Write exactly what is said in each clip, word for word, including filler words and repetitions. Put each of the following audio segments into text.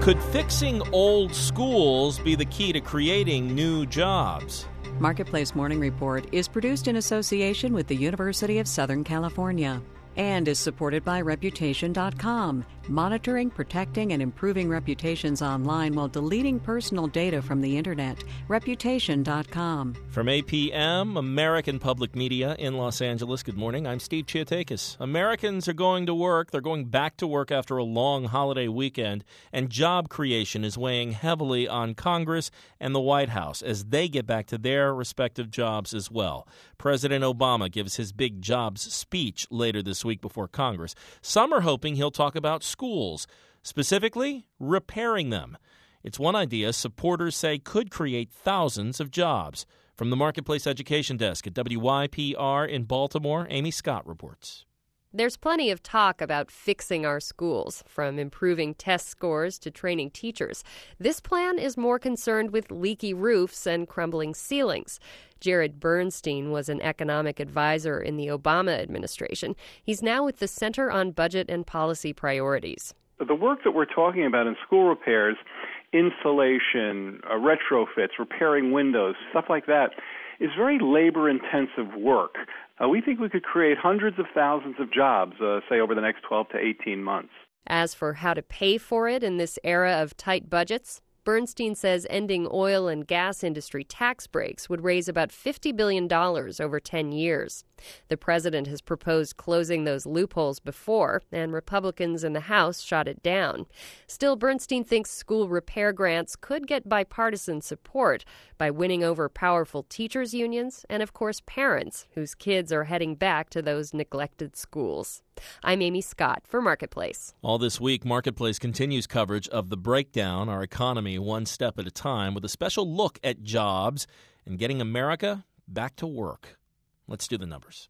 Could fixing old schools be the key to creating new jobs? Marketplace Morning Report is produced in association with the University of Southern California and is supported by Reputation dot com, monitoring, protecting, and improving reputations online while deleting personal data from the Internet. Reputation dot com. From A P M, American Public Media in Los Angeles, good morning. I'm Steve Chiatakis. Americans are going to work. They're going back to work after a long holiday weekend, and job creation is weighing heavily on Congress and the White House as they get back to their respective jobs as well. President Obama gives his big jobs speech later this week before Congress. Some are hoping he'll talk about schools, specifically repairing them. It's one idea supporters say could create thousands of jobs. From the Marketplace Education Desk at W Y P R in Baltimore, Amy Scott reports. There's plenty of talk about fixing our schools, from improving test scores to training teachers. This plan is more concerned with leaky roofs and crumbling ceilings. Jared Bernstein was an economic advisor in the Obama administration. He's now with the Center on Budget and Policy Priorities. The work that we're talking about in school repairs, insulation, uh, retrofits, repairing windows, stuff like that, is very labor-intensive work. Uh, we think we could create hundreds of thousands of jobs, uh, say, over the next twelve to eighteen months. As for how to pay for it in this era of tight budgets, Bernstein says ending oil and gas industry tax breaks would raise about fifty billion dollars over ten years. The president has proposed closing those loopholes before, and Republicans in the House shot it down. Still, Bernstein thinks school repair grants could get bipartisan support by winning over powerful teachers' unions and, of course, parents whose kids are heading back to those neglected schools. I'm Amy Scott for Marketplace. All this week, Marketplace continues coverage of the breakdown, our economy one step at a time, with a special look at jobs and getting America back to work. Let's do the numbers.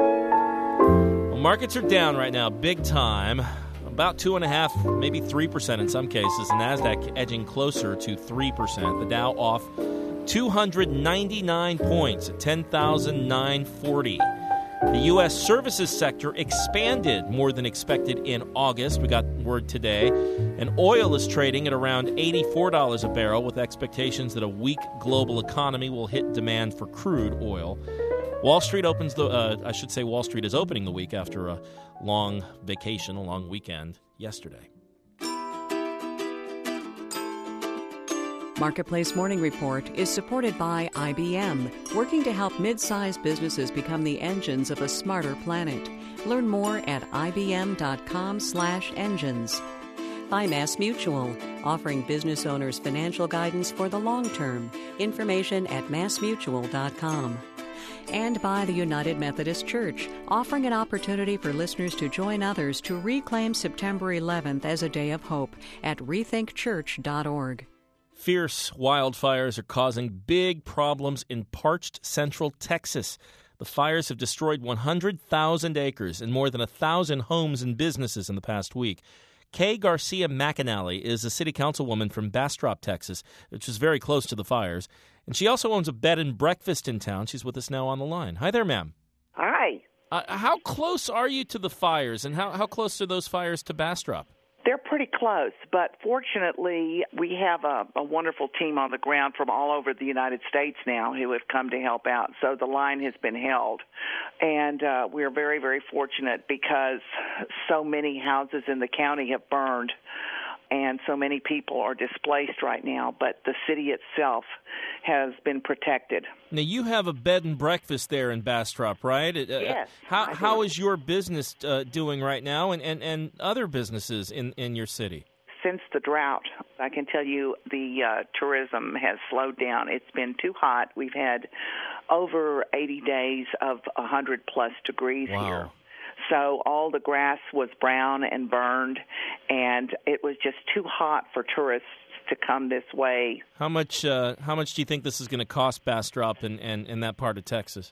Well, markets are down right now, big time. About two and a half, maybe three percent in some cases. The Nasdaq edging closer to three percent. The Dow off two hundred ninety-nine points at ten thousand nine hundred forty. The U S services sector expanded more than expected in August. We got word today. And oil is trading at around eighty-four dollars a barrel, with expectations that a weak global economy will hit demand for crude oil. Wall Street opens the, uh, I should say Wall Street is opening the week after a long vacation, a long weekend yesterday. Marketplace Morning Report is supported by I B M, working to help mid-sized businesses become the engines of a smarter planet. Learn more at I B M dot com slash engines. By Mass Mutual, offering business owners financial guidance for the long term. Information at mass mutual dot com. And by the United Methodist Church, offering an opportunity for listeners to join others to reclaim September eleventh as a day of hope at rethink church dot org. Fierce wildfires are causing big problems in parched central Texas. The fires have destroyed one hundred thousand acres and more than one thousand homes and businesses in the past week. Kay Garcia McAnally is a city councilwoman from Bastrop, Texas, which is very close to the fires. And she also owns a bed and breakfast in town. She's with us now on the line. Hi there, ma'am. Hi. Uh, how close are you to the fires, and how, how close are those fires to Bastrop? They're pretty close, but fortunately, we have a, a wonderful team on the ground from all over the United States now who have come to help out. So the line has been held, and uh, we're very, very fortunate because so many houses in the county have burned, and so many people are displaced right now, but the city itself has been protected. Now, you have a bed and breakfast there in Bastrop, right? Yes. Uh, how how is your business uh, doing right now, and, and, and other businesses in, in your city? Since the drought, I can tell you the uh, tourism has slowed down. It's been too hot. We've had over eighty days of one hundred plus degrees wow. here. So all the grass was brown and burned, and it was just too hot for tourists to come this way. How much uh, How much do you think this is going to cost Bastrop and, and, and that part of Texas?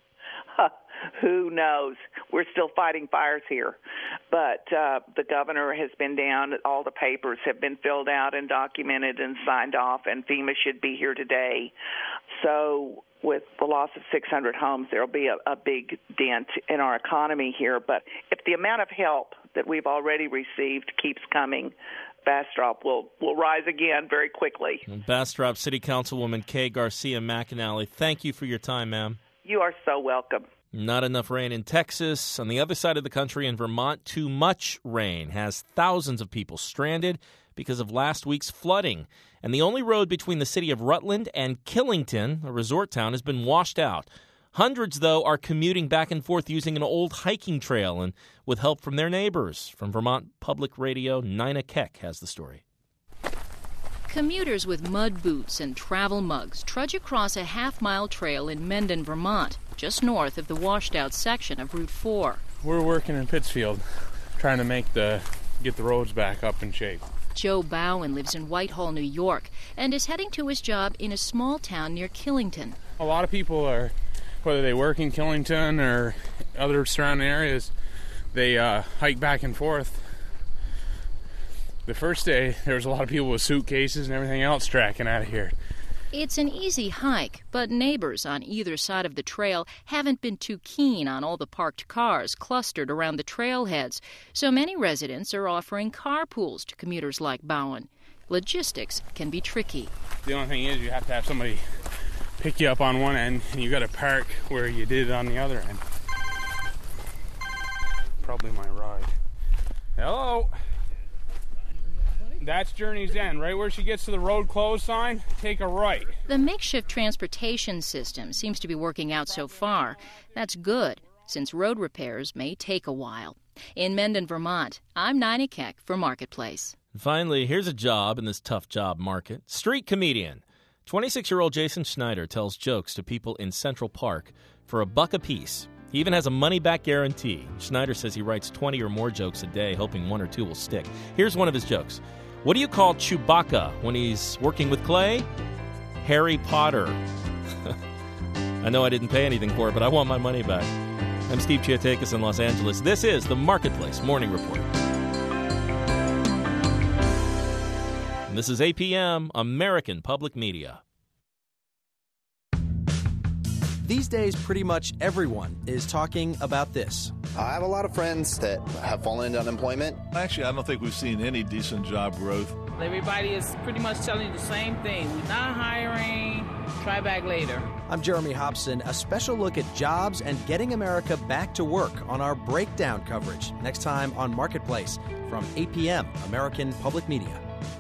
Who knows? We're still fighting fires here. But uh, the governor has been down. All the papers have been filled out and documented and signed off, and FEMA should be here today. So with the loss of six hundred homes, there will be a, a big dent in our economy here. But if the amount of help that we've already received keeps coming, Bastrop will, will rise again very quickly. Bastrop City Councilwoman Kay Garcia McAnally, thank you for your time, ma'am. You are so welcome. Not enough rain in Texas. On the other side of the country in Vermont, too much rain has thousands of people stranded because of last week's flooding. And the only road between the city of Rutland and Killington, a resort town, has been washed out. Hundreds, though, are commuting back and forth using an old hiking trail and with help from their neighbors. From Vermont Public Radio, Nina Keck has the story. Commuters with mud boots and travel mugs trudge across a half-mile trail in Mendon, Vermont, just north of the washed-out section of Route four. We're working in Pittsfield, trying to make the get the roads back up in shape. Joe Bowen lives in Whitehall, New York, and is heading to his job in a small town near Killington. A lot of people are, whether they work in Killington or other surrounding areas, they uh, hike back and forth. The first day, there was a lot of people with suitcases and everything else tracking out of here. It's an easy hike, but neighbors on either side of the trail haven't been too keen on all the parked cars clustered around the trailheads, so many residents are offering carpools to commuters like Bowen. Logistics can be tricky. The only thing is you have to have somebody pick you up on one end, and you got to park where you did on the other end. Probably my ride. Hello? That's Journey's End. Right where she gets to the road closed sign, take a right. The makeshift transportation system seems to be working out so far. That's good, since road repairs may take a while. In Mendon, Vermont, I'm Nina Keck for Marketplace. Finally, here's a job in this tough job market. Street comedian. twenty-six-year-old Jason Schneider tells jokes to people in Central Park for a buck apiece. He even has a money-back guarantee. Schneider says he writes twenty or more jokes a day, hoping one or two will stick. Here's one of his jokes. What do you call Chewbacca when he's working with clay? Harry Potter. I know I didn't pay anything for it, but I want my money back. I'm Steve Chiatakis in Los Angeles. This is the Marketplace Morning Report. And this is A P M, American Public Media. These days, pretty much everyone is talking about this. I have a lot of friends that have fallen into unemployment. Actually, I don't think we've seen any decent job growth. Everybody is pretty much telling you the same thing. We're not hiring. Try back later. I'm Jeremy Hobson. A special look at jobs and getting America back to work on our breakdown coverage. Next time on Marketplace from A P M, American Public Media.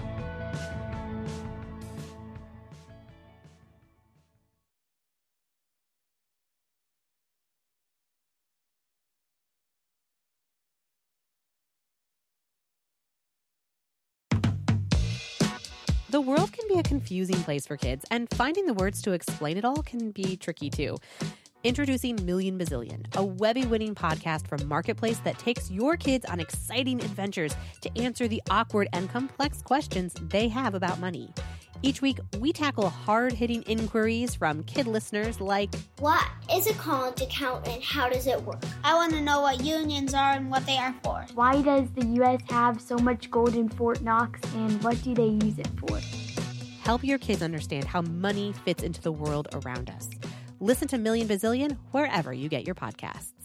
The world can be a confusing place for kids, and finding the words to explain it all can be tricky too. Introducing Million Bazillion, a Webby-winning podcast from Marketplace that takes your kids on exciting adventures to answer the awkward and complex questions they have about money. Each week, we tackle hard-hitting inquiries from kid listeners like, what is a college account and how does it work? I want to know what unions are and what they are for. Why does the U S have so much gold in Fort Knox and what do they use it for? Help your kids understand how money fits into the world around us. Listen to Million Bazillion wherever you get your podcasts.